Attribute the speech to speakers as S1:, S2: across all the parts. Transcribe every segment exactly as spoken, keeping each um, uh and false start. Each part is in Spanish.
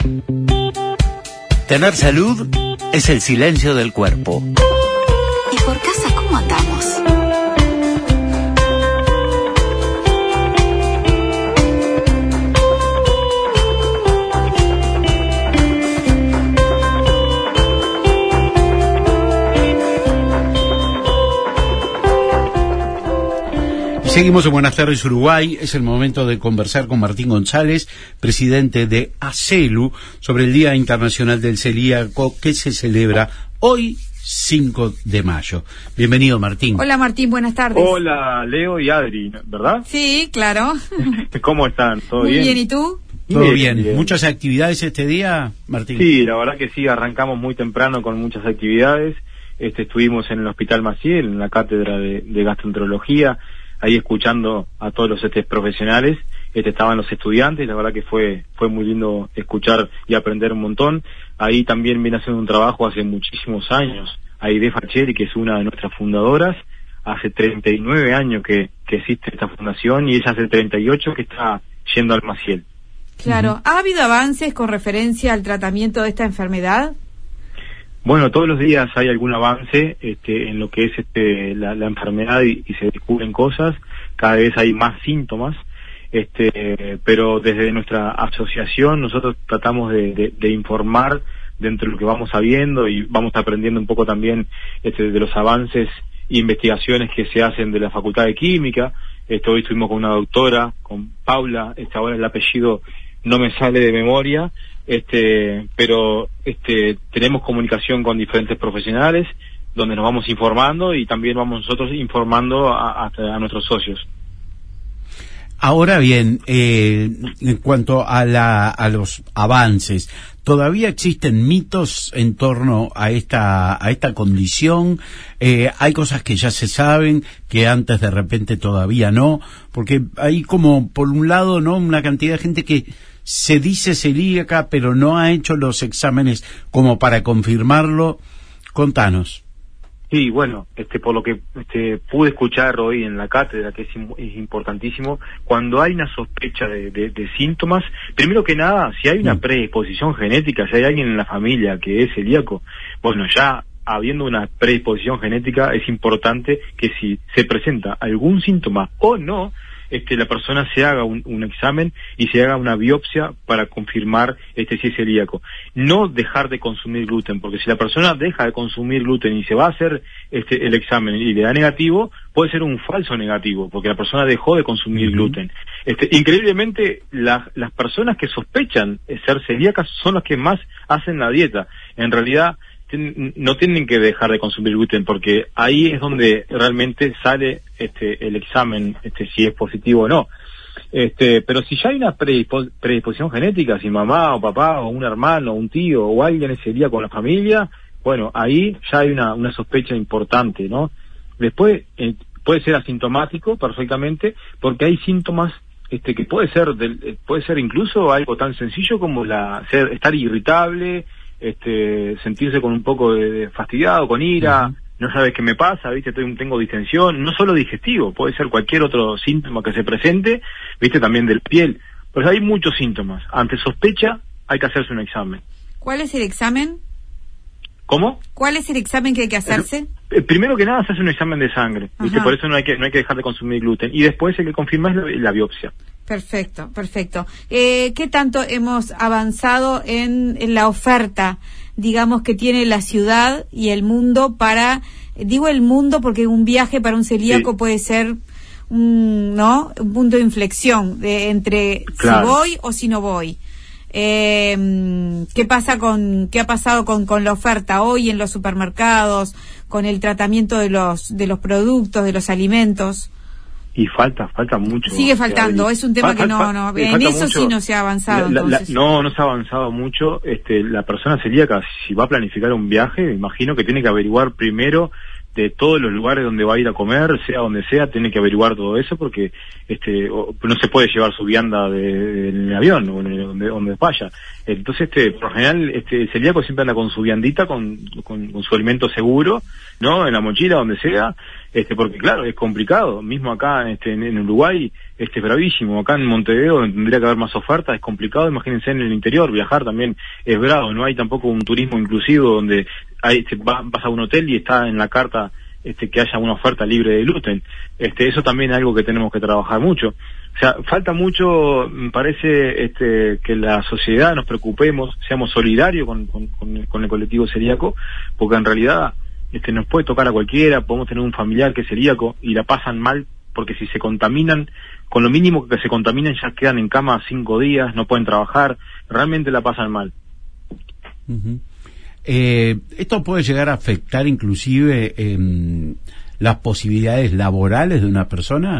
S1: Tener salud es el silencio del cuerpo.
S2: ¿Y por casa cómo andamos?
S1: Seguimos en Buenas Tardes Uruguay. Es el momento de conversar con Martín González, presidente de ACELU, sobre el Día Internacional del Celíaco que se celebra hoy, cinco de mayo. Bienvenido, Martín.
S3: Hola, Martín, buenas tardes.
S4: Hola, Leo y Adri, ¿verdad?
S3: Sí, claro.
S4: ¿Cómo están? ¿Todo
S3: Muy
S4: bien?
S3: bien, ¿y tú?
S1: Todo
S4: Bien,
S1: bien.
S4: bien.
S1: ¿Muchas actividades este día, Martín?
S4: Sí, la verdad que sí, arrancamos muy temprano con muchas actividades. Este, estuvimos en el Hospital Maciel, en la cátedra de, de gastroenterología, ahí escuchando a todos los este, profesionales. Este, estaban los estudiantes, la verdad que fue fue muy lindo escuchar y aprender un montón. Ahí también viene haciendo un trabajo hace muchísimos años Aide Facheri, que es una de nuestras fundadoras. Hace treinta y nueve años que, que existe esta fundación, y ella hace treinta y ocho que está yendo al Maciel.
S3: Claro.
S1: Uh-huh.
S3: ¿Ha habido avances con referencia al tratamiento de esta enfermedad?
S4: Bueno, todos los días hay algún avance este, en lo que es este, la, la enfermedad y, y se descubren cosas. Cada vez hay más síntomas, este, pero desde nuestra asociación nosotros tratamos de, de, de informar dentro de lo que vamos sabiendo, y vamos aprendiendo un poco también este, de los avances e investigaciones que se hacen de la Facultad de Química. Este, hoy estuvimos con una doctora, con Paula, este, ahora el apellido no me sale de memoria, este, pero este, tenemos comunicación con diferentes profesionales donde nos vamos informando, y también vamos nosotros informando a, a, a nuestros socios.
S1: Ahora bien, eh, en cuanto a, la, a los avances, ¿todavía existen mitos en torno a esta a esta condición? Eh, ¿Hay cosas que ya se saben, que antes de repente todavía no? Porque hay como, por un lado, no una cantidad de gente que se dice celíaca, pero no ha hecho los exámenes como para confirmarlo. Contanos.
S4: Sí, bueno, este, por lo que este, pude escuchar hoy en la cátedra, que es, es importantísimo, cuando hay una sospecha de, de, de síntomas, primero que nada, si hay una predisposición genética, si hay alguien en la familia que es celíaco, bueno, ya habiendo una predisposición genética, es importante que si se presenta algún síntoma o no, este, la persona se haga un, un examen y se haga una biopsia para confirmar este, si es celíaco. No dejar de consumir gluten, porque si la persona deja de consumir gluten y se va a hacer este, el examen y le da negativo, puede ser un falso negativo, porque la persona dejó de consumir uh-huh. gluten. Este, increíblemente, la, las personas que sospechan ser celíacas son las que más hacen la dieta. En realidad, no tienen que dejar de consumir gluten, porque ahí es donde realmente sale este el examen, este si es positivo o no. Este, pero si ya hay una predispo- predisposición genética, si mamá o papá o un hermano o un tío o alguien es celíaco con la familia, bueno, ahí ya hay una, una sospecha importante, ¿no? Después eh, puede ser asintomático perfectamente, porque hay síntomas este que puede ser del, puede ser incluso algo tan sencillo como la ser estar irritable, este sentirse con un poco de, de fastidiado, con ira, uh-huh. no sabes qué me pasa, viste, tengo distensión, no solo digestivo, puede ser cualquier otro síntoma que se presente, viste, también del piel. Pues hay muchos síntomas. Ante sospecha hay que hacerse un examen.
S3: ¿Cuál es el examen?
S4: ¿Cómo?
S3: ¿Cuál es el examen que hay que hacerse?
S4: Eh, primero que nada se hace un examen de sangre, viste, por eso no hay que no hay que dejar de consumir gluten, y después el que confirma es la, la biopsia.
S3: Perfecto, perfecto. Eh, ¿Qué tanto hemos avanzado en, en la oferta, digamos, que tiene la ciudad y el mundo para, digo el mundo porque un viaje para un celíaco sí. puede ser un, ¿no? un punto de inflexión de, entre claro. si voy o si no voy. Eh, ¿Qué pasa con, qué ha pasado con, con la oferta hoy en los supermercados, con el tratamiento de los, de los productos, de los alimentos?
S4: Y falta, falta mucho.
S3: Sigue faltando, es un tema
S4: falta,
S3: que no, no,
S4: falta,
S3: en eso
S4: mucho.
S3: Sí no se ha avanzado.
S4: La, la,
S3: entonces.
S4: La, no, no se ha avanzado mucho. Este, la persona celíaca, si va a planificar un viaje, me imagino que tiene que averiguar primero de todos los lugares donde va a ir a comer, sea donde sea, tiene que averiguar todo eso, porque este o, no se puede llevar su vianda de, de, en el avión o en el, donde, donde vaya. Entonces, este, por lo general, este, el celíaco siempre anda con su viandita, con, con, con su alimento seguro, ¿no? En la mochila, donde sea, este, porque claro, es complicado. Mismo acá, este, en, en Uruguay, este bravísimo. Acá en Montevideo tendría que haber más oferta, es complicado, imagínense en el interior, viajar también es bravo, no hay tampoco un turismo inclusivo donde hay, te, vas, vas a un hotel y está en la carta este que haya una oferta libre de gluten. Este, eso también es algo que tenemos que trabajar mucho. O sea, falta mucho, me parece, este, que la sociedad nos preocupemos, seamos solidarios con, con, con, con el colectivo celíaco, porque en realidad este nos puede tocar a cualquiera, podemos tener un familiar que es celíaco y la pasan mal, porque si se contaminan, con lo mínimo que se contaminan ya quedan en cama cinco días, no pueden trabajar, realmente la pasan mal.
S1: Uh-huh. Eh, ¿Esto puede llegar a afectar inclusive eh, las posibilidades laborales de una persona?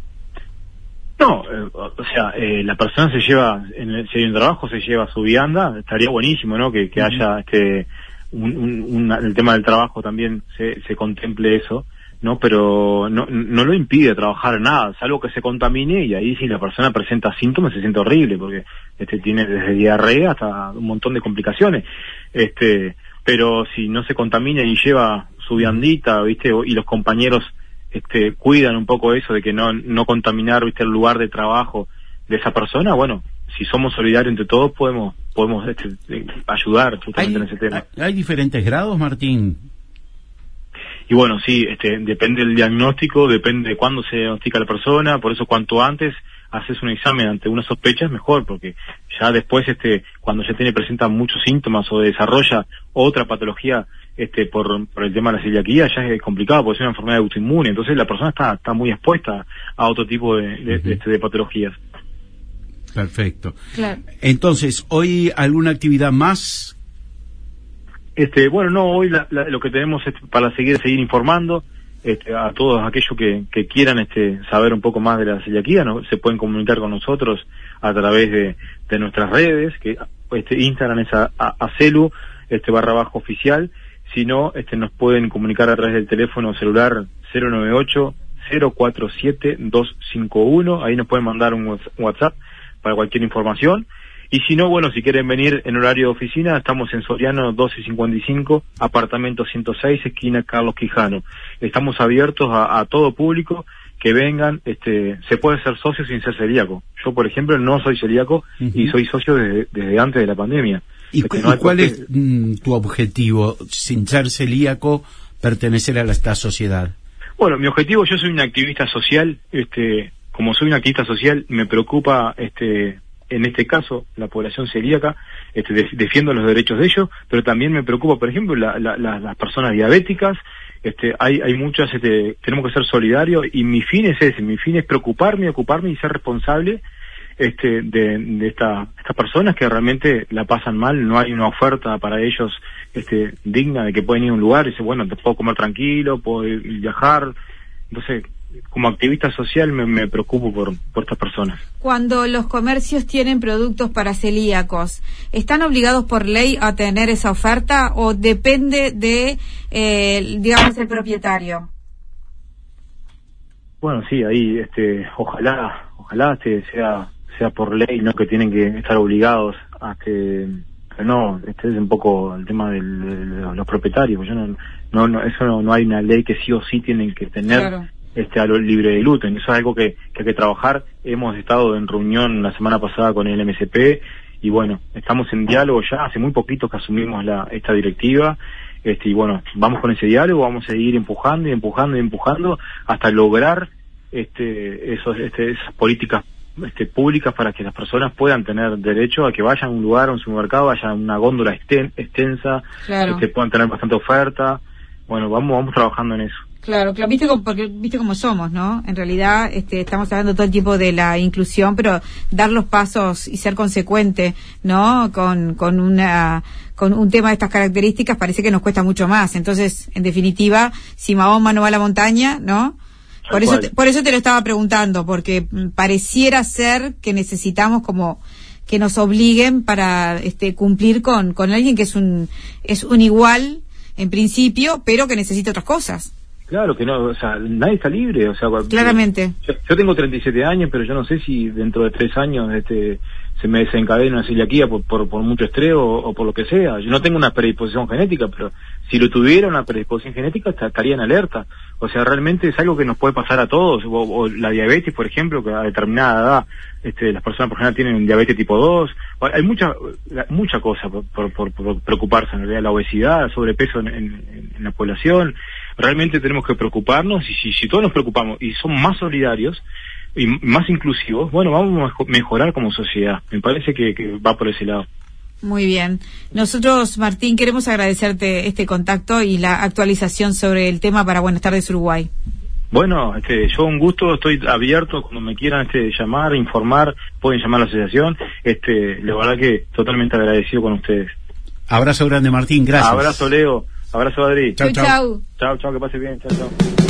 S4: No, eh, o sea, eh, la persona se lleva, en el, si hay un trabajo, se lleva su vianda, estaría buenísimo, ¿no? Que, que uh-huh. haya este un, un, un, el tema del trabajo también se, se contemple eso, ¿no? Pero no, no lo impide trabajar nada, salvo que se contamine, y ahí si la persona presenta síntomas se siente horrible, porque este tiene desde diarrea hasta un montón de complicaciones. Este, pero si no se contamina y lleva su viandita, ¿viste? Y los compañeros este cuidan un poco eso de que no no contaminar, ¿viste? El lugar de trabajo de esa persona, bueno, si somos solidarios entre todos podemos podemos este, ayudar justamente en ese tema.
S1: ¿Hay diferentes grados, Martín?
S4: Y bueno, sí, este, depende del diagnóstico, depende de cuándo se diagnostica la persona, por eso cuanto antes haces un examen ante una sospecha es mejor, porque ya después, este, cuando ya tiene, presenta muchos síntomas o desarrolla otra patología, este, por, por el tema de la celiaquía, ya es complicado, porque es una enfermedad autoinmune, entonces la persona está, está muy expuesta a otro tipo de, de, uh-huh. de, de, de patologías.
S1: Perfecto.
S3: Claro.
S1: Entonces, ¿hoy alguna actividad más?
S4: Este, bueno, no, hoy la, la, lo que tenemos es para seguir seguir informando este, a todos aquellos que, que quieran este, saber un poco más de la celiaquía, ¿no? Se pueden comunicar con nosotros a través de, de nuestras redes, que este, Instagram es a, a, a celu, este, barra bajo oficial, si no, este, nos pueden comunicar a través del teléfono celular cero nueve ocho, cero cuatro siete, dos cinco uno, ahí nos pueden mandar un WhatsApp para cualquier información. Y si no, bueno, si quieren venir en horario de oficina, estamos en Soriano doce cincuenta y cinco, apartamento ciento seis, esquina Carlos Quijano. Estamos abiertos a, a todo público que vengan, este, se puede ser socio sin ser celíaco. Yo, por ejemplo, no soy celíaco uh-huh. y soy socio desde, desde antes de la pandemia.
S1: ¿Y, cu- no ¿y cuál es mm, tu objetivo, sin ser celíaco, pertenecer a la, esta sociedad?
S4: Bueno, mi objetivo, yo soy un activista social, este, como soy un activista social, me preocupa, este, en este caso, la población celíaca, este, de, defiendo los derechos de ellos, pero también me preocupa, por ejemplo, la, la, la, las personas diabéticas, este, hay, hay muchas, este, tenemos que ser solidarios, y mi fin es ese, mi fin es preocuparme, ocuparme y ser responsable, este, de, de esta, estas personas que realmente la pasan mal, no hay una oferta para ellos, este, digna de que pueden ir a un lugar y decir, bueno, te puedo comer tranquilo, puedo ir, viajar, entonces, como activista social me, me preocupo por, por estas personas.
S3: Cuando los comercios tienen productos para celíacos, ¿están obligados por ley a tener esa oferta o depende de, eh, digamos, el propietario?
S4: Bueno, sí, ahí, este, ojalá, ojalá este sea, sea por ley, no que tienen que estar obligados a que, que no, este es un poco el tema del, de los propietarios. Yo no, no, no eso no, no hay una ley que sí o sí tienen que tener. Claro. Este, a lo libre de gluten, eso es algo que, que hay que trabajar. Hemos estado en reunión la semana pasada con el M S P y bueno, estamos en diálogo ya, hace muy poquito que asumimos la, esta directiva, este, y bueno, vamos con ese diálogo, vamos a seguir empujando y empujando y empujando hasta lograr este, esos, este, esas políticas este, públicas para que las personas puedan tener derecho a que vayan a un lugar, a un supermercado, vayan a una góndola exten, extensa,
S3: claro.
S4: este, puedan tener bastante oferta. Bueno, vamos, vamos trabajando en eso.
S3: Claro, claro, viste como, porque viste cómo somos, ¿no? En realidad, este, estamos hablando todo el tiempo de la inclusión, pero dar los pasos y ser consecuente, ¿no? Con, con una, con un tema de estas características parece que nos cuesta mucho más. Entonces, en definitiva, si Mahoma no va a la montaña, ¿no? Por eso, te, por eso te lo estaba preguntando, porque pareciera ser que necesitamos como que nos obliguen para, este, cumplir con, con alguien que es un, es un igual en principio, pero que necesita otras cosas.
S4: Claro que no, o sea, nadie está libre, o sea,
S3: claramente.
S4: Yo, yo tengo treinta y siete años, pero yo no sé si dentro de tres años, este, se me desencadena una celiaquía por, por, por mucho estrés o, o por lo que sea. Yo no tengo una predisposición genética, pero si lo tuviera una predisposición genética estaría en alerta. O sea, realmente es algo que nos puede pasar a todos, o, o la diabetes, por ejemplo, que a determinada edad este, las personas por general tienen diabetes tipo dos. Hay mucha mucha cosa por, por, por, por preocuparse, en realidad, la obesidad, el sobrepeso en, en, en la población. Realmente tenemos que preocuparnos, y si, si todos nos preocupamos y somos más solidarios y más inclusivos, bueno, vamos a mejorar como sociedad. Me parece que, que va por ese lado.
S3: Muy bien. Nosotros, Martín, queremos agradecerte este contacto y la actualización sobre el tema para Buenas Tardes Uruguay.
S4: Bueno, este, yo un gusto, estoy abierto cuando me quieran este, llamar, informar, pueden llamar a la asociación. Este, la verdad que totalmente agradecido con ustedes.
S1: Abrazo grande, Martín, gracias.
S4: Abrazo, Leo. Abrazo, Adri.
S3: Chau, chau.
S4: Chau, chau, que pase bien. Chau, chau.